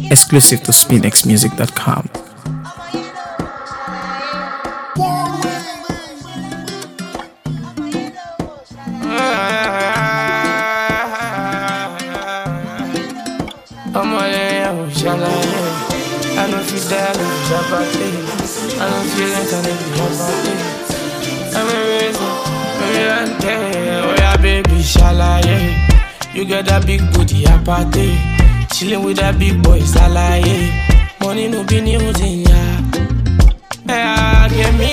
Exclusive to spinxmusic.com. I don't feel that I'm Jabate. I don't feel like I'm Jabate. I'm a reason, oh yeah, baby, shalaye. You got that big booty, apate. Chillin' with that big boy, salaye. Money no be news in ya. Yeah, get me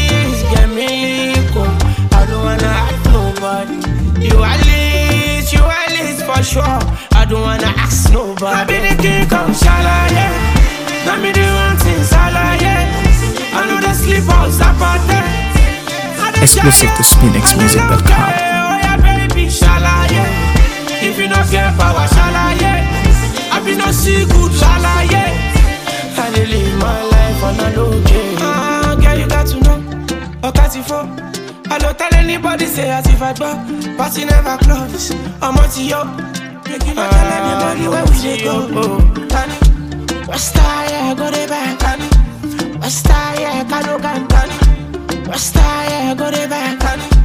lick, I don't wanna ask nobody. You at least for sure. I don't wanna ask nobody. I be the king, come shalaye. Now me the one thing, shalaye. I know the sleep out, zapate. Exclusive to spinxmusic.com. Oh yeah, baby, shalaye. If you not get power, shalaye. I be not see good, shalaye. I dey live my life on a low key. Girl, you got to know. Okay, for I don't tell anybody, say as if I go. Party never close. I'm on to you. Make you not tell anybody where we dey go. West side, go the back. West side, Kano Kantani. West side, go the back.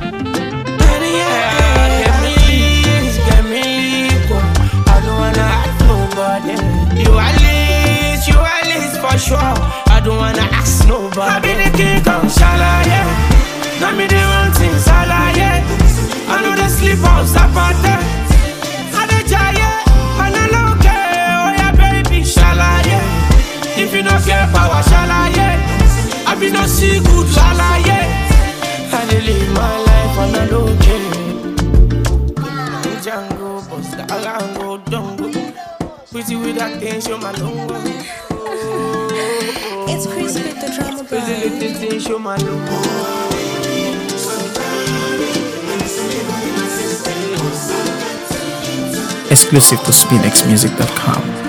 Get me, I don't wanna ask nobody. You at least for sure. I don't wanna ask nobody. I be the king, come shalaye. Now me the one thing, shalaye. I know the sleep out, zapate. I the giant, I know look, oh yeah, baby, shalaye. If you not get power, shalaye. I be not see good, shalaye. I dey live my life on a low key. Django, boss, the alango, dongo. Pretty with that thing, show my longo. It's Crispy the drama boy. Pretty little thing, show my longo. Exclusive to spinxmusic.com.